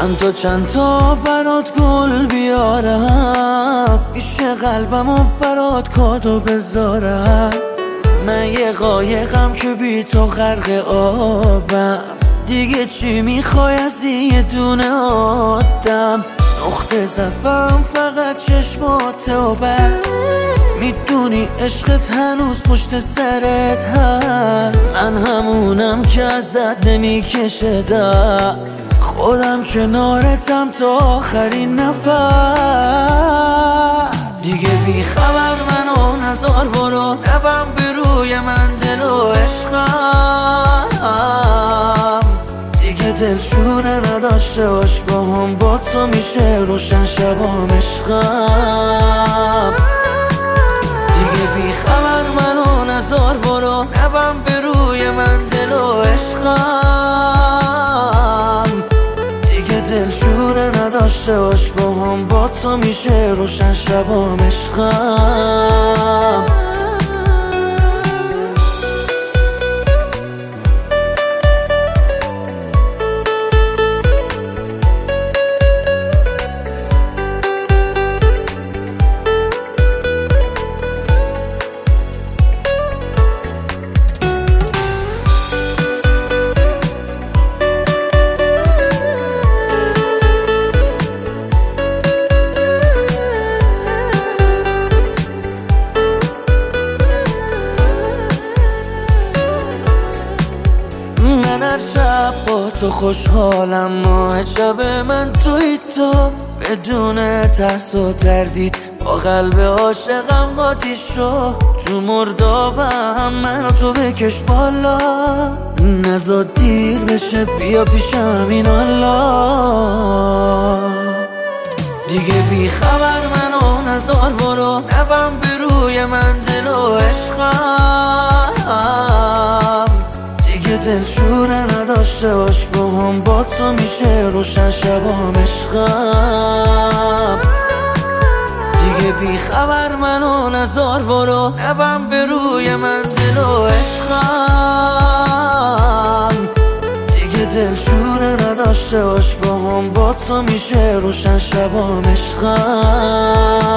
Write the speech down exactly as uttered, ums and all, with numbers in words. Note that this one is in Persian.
چند تا چند تا برات گل بیارم، پیش قلبمو برات کادو بذارم. من یه قایقم که بی تو غرق آبم، دیگه چی میخوای از یه دونه آدم؟ نقطه ضعفم فقط چشماته و بس، میدونی عشقت هنوز پشت سرت هست. من همونم که ازت نمیکشه دست، خودم کنارتم تا آخرین نفس. دیگه بی خبر منو نزار برو، نبم به روی من دل و عشقم. دیگه دلشونه نداشته باش با هم، با تو میشه روشن شبام عشقم. دیگه بی خبر منو نزار برو، نبم به روی من دل و عشقم. دیگه دلشونه نداشته باش با هم، با تو میشه روشن شبام عشقم. من هر شب با تو خوشحالم، ماه شب من توی تو، بدون ترس و تردید با قلب عاشقم قاطی شو. تو مردابم منو تو بکش بالا، نزار دیر بشه بیا پیشم این حالا. دیگه بی خبر منو نزار برو، نبم به روی من دل و عشقم. دیگه دلشونه نداشته باش با هم، با تو میشه روشن شبام عشقم. دیگه بی خبر منو نزار برو، نبم به روی من دل و عشقم. دیگه دلشونه نداشته باش با هم، با تو میشه روشن شبام عشقم.